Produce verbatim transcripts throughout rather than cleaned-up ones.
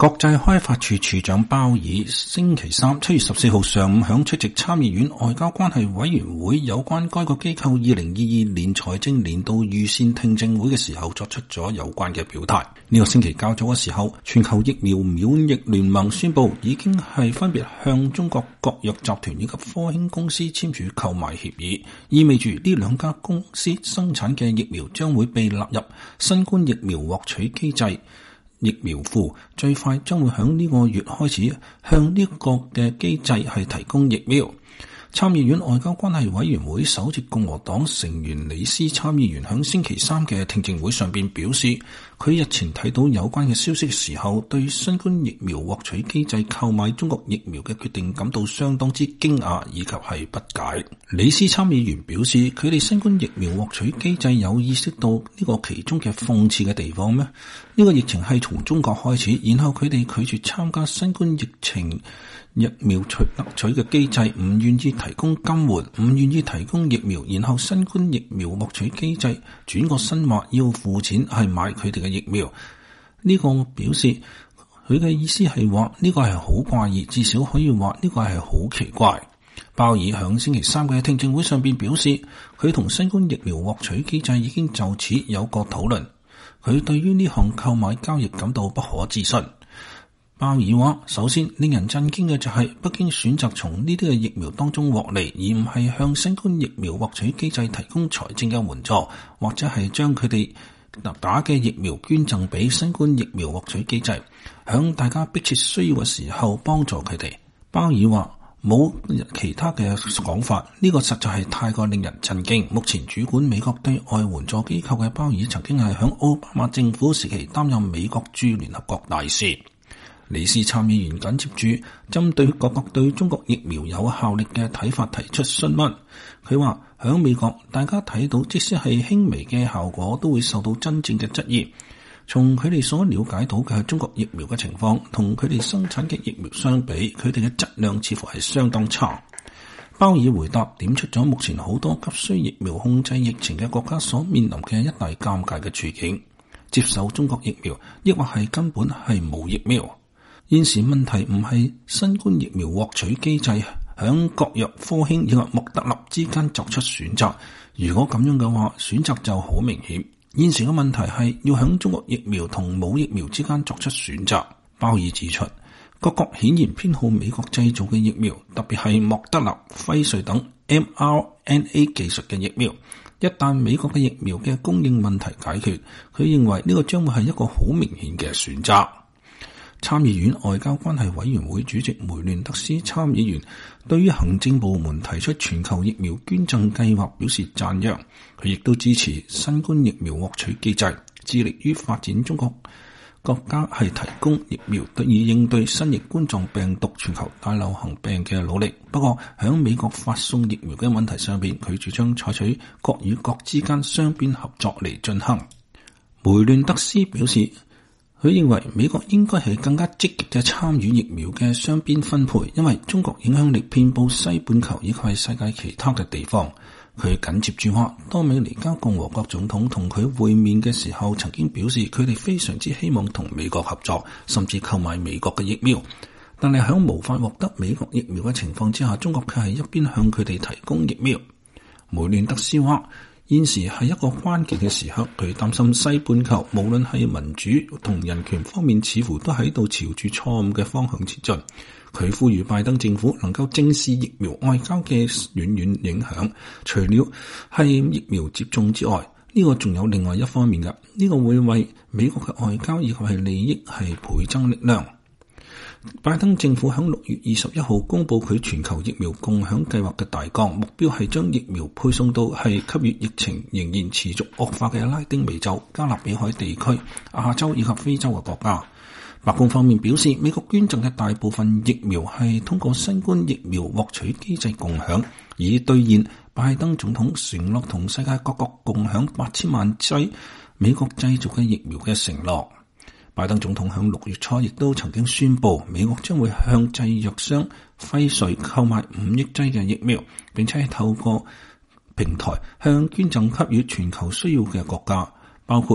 國際開發處處長鮑爾星期三七月十四號上午響出席參議院外交關係委員會有關該個機構二零二二年財政年度預算聽證會嘅時候作出咗有關嘅表態。呢、這個星期較早嘅時候，全球疫苗免疫聯盟宣布已經係分別向中國國藥集團以及科興公司簽署購買協議，意味住呢兩家公司生產嘅疫苗將會被納入新冠疫苗獲取機制疫苗庫，最快將會響呢個月開始向呢個嘅機制係提供疫苗。參議院外交關係委員會首席共和黨成員李斯參議員響星期三嘅聽證會上邊表示，佢日前睇到有關嘅消息嘅時候，對新冠疫苗獲取機制購買中國疫苗嘅決定感到相當之驚訝以及係不解。李斯參議員表示，佢哋新冠疫苗獲取機制有意識到呢個其中嘅諷刺嘅地方咩？呢、這個疫情係從中國開始，然後佢哋拒絕參加新冠疫情疫苗取得取嘅機制，唔願意提供金援，唔願意提供疫苗，然後新冠疫苗獲取機制轉個身話要付錢係買佢哋嘅疫苗。呢、這個表示佢嘅意思係話呢個係好怪異，至少可以話呢個係好奇怪。鮑爾響星期三嘅聽證會上邊表示，佢同新冠疫苗獲取機制已經就此有個討論，佢對於呢項購買交易感到不可置信。鮑爾話：首先令人震驚嘅就係北京選擇從呢啲嘅疫苗當中獲利，而唔係向新冠疫苗獲取機制提供財政嘅援助，或者係將佢哋打嘅疫苗捐贈俾新冠疫苗獲取機制，響大家迫切需要嘅時候幫助佢哋。鮑爾話：冇其他嘅講法，呢、這個實在係太過令人震驚。目前主管美國對外援助機構嘅鮑爾曾經係響奧巴馬政府時期擔任美國駐聯合國大使。李斯參議員緊接住針對各國對中國疫苗有效力嘅睇法提出詢問。佢話響美國，大家睇到即使係輕微嘅效果都會受到真正嘅質疑。從佢哋所了解到嘅中國疫苗嘅情況，同佢哋生產嘅疫苗相比，佢哋嘅質量似乎係相當差。鮑爾回答點出咗目前好多急需疫苗控制疫情嘅國家所面臨嘅一大尷尬嘅處境：接受中國疫苗，抑或係根本係冇疫苗。現時問題唔係新冠疫苗獲取機制響國藥、科興以及莫德納之間作出選擇，如果咁樣嘅話，選擇就好明顯。現時嘅問題係要響中國疫苗同冇疫苗之間作出選擇。鮑爾指出，各國顯然偏好美國製造嘅疫苗，特別係莫德納、輝瑞等 M R N A 技術嘅疫苗。一旦美國嘅疫苗嘅供應問題解決，佢認為呢個將會係一個好明顯嘅選擇。參議院外交關係委員會主席梅亂德斯參議員對於行政部門提出全球疫苗捐贈計劃表示讚揚，佢亦都支持新冠疫苗獲取機制，致力於發展中國國家係提供疫苗以應對新型冠狀病毒全球大流行病嘅努力。不過響美國發送疫苗嘅問題上邊，佢主張採取國與國之間雙邊合作嚟進行。梅亂德斯表示，佢認為美國應該係更加積極嘅參與疫苗嘅雙邊分配，因為中國影響力遍佈西半球以及係世界其他嘅地方。佢緊接住話，多米尼加共和國總統同佢會面嘅時候，曾經表示佢哋非常之希望同美國合作，甚至購買美國嘅疫苗。但係喺無法獲得美國疫苗嘅情況之下，中國卻係一邊向佢哋提供疫苗。梅亂德斯話，現時係一個關鍵嘅時刻，佢擔心西半球無論係民主同人權方面，似乎都喺度朝住錯誤嘅方向前進。佢呼籲拜登政府能夠正視疫苗外交嘅遠遠影響，除了係疫苗接種之外，呢、這個仲有另外一方面嘅，呢、這個會為美國嘅外交以及係利益係倍增力量。拜登政府喺六月二十一號公布佢全球疫苗共享計劃嘅大綱，目標係將疫苗配送到係給予疫情仍然持續惡化嘅拉丁美洲、加勒比海地區、亞洲以及非洲嘅國家。白宮方面表示，美國捐贈嘅大部分疫苗係通過新冠疫苗獲取機制共享，以兌現拜登總統承諾同世界各國共享八千萬劑美國製造嘅疫苗嘅承諾。拜登總統喺六月初亦都曾經宣布，美國將會向製藥商輝瑞購買五億劑嘅疫苗，並且係透過平台向捐贈給予全球需要嘅國家，包括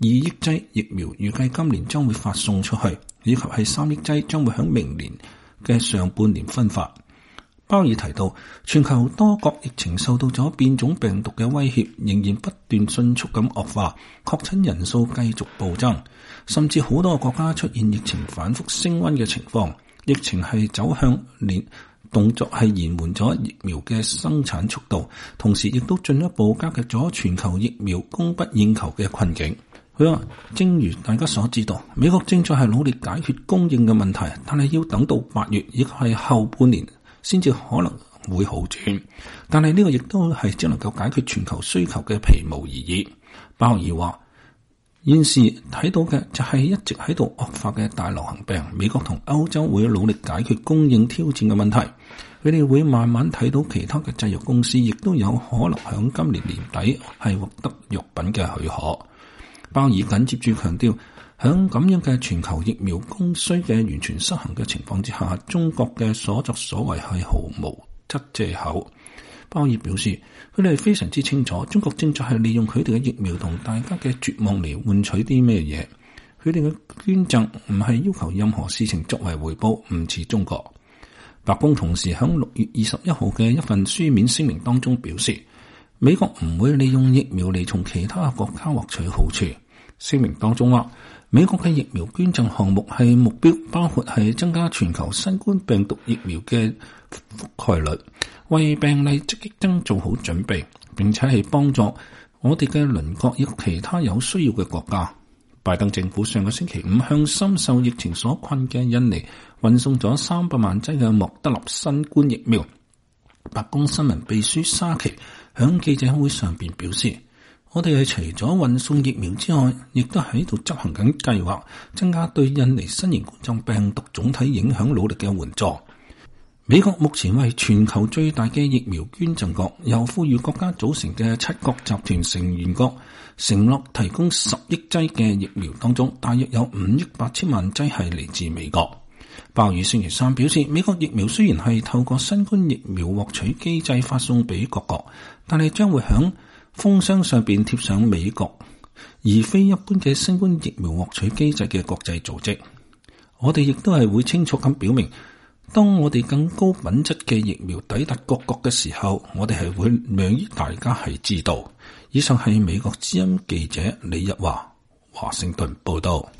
二億劑疫苗預計今年將會發送出去，以及係三億劑將會喺明年嘅上半年分發。鮑爾提到，全球多國疫情受到咗變種病毒嘅威脅，仍然不斷迅速咁惡化，確診人數繼續暴增，甚至好多國家出現疫情反覆升溫嘅情況。疫情係走向連動作係延緩咗疫苗嘅生產速度，同時亦都進一步加劇咗全球疫苗供不應求嘅困境。佢話，正如大家所知道，美國正在係努力解決供應嘅問題，但係要等到八月，亦係後半年先至可能會好轉。但係呢個亦都係只能夠解決全球需求嘅皮毛而已。鮑爾話，現時睇到嘅就係一直喺度惡化嘅大流行病，美國同歐洲會努力解決供應挑戰嘅問題。佢哋會慢慢睇到其他嘅製藥公司亦都有可能響今年年底係獲得藥品嘅許可。鮑爾緊接住強調，響咁樣嘅全球疫苗供需嘅完全失衡嘅情況之下，中國嘅所作所為係毫無則借口。鮑爾表示，佢哋係非常之清楚，中國正在係利用佢哋嘅疫苗同大家嘅絕望嚟換取啲咩嘢。佢哋嘅捐贈唔係要求任何事情作為回報，唔似中國。白宮同時響六月二十一號嘅一份書面聲明當中表示，美國唔會利用疫苗嚟從其他國家獲取好處。聲明當中話，美國嘅疫苗捐贈項目係目標包括係增加全球新冠病毒疫苗嘅覆蓋率，為病例積極增做好準備，並且係幫助我哋嘅鄰國以及其他有需要嘅國家。拜登政府上個星期五向深受疫情所困嘅印尼運送咗三百萬劑嘅莫德納新冠疫苗。白宮新聞秘書沙奇響記者會上邊表示，我哋係除咗運送疫苗之外，亦都喺度執行緊計劃，增加對印尼新型冠狀病毒總體影響努力嘅援助。美國目前為全球最大嘅疫苗捐贈國，由富裕國家組成嘅七國集團成員國承諾提供十億劑嘅疫苗當中，大約有五億八千萬劑係嚟自美國。鮑爾星期三表示，美國疫苗雖然係透過新冠疫苗獲取機制發送俾各國，但係將會響封箱上邊貼上美國，而非一般嘅新冠疫苗獲取機制嘅國際組織。我哋亦都係會清楚咁表明，當我哋更高品質嘅疫苗抵達各國嘅時候，我哋係會讓大家係知道。以上係美國之音記者李日華華盛頓報道。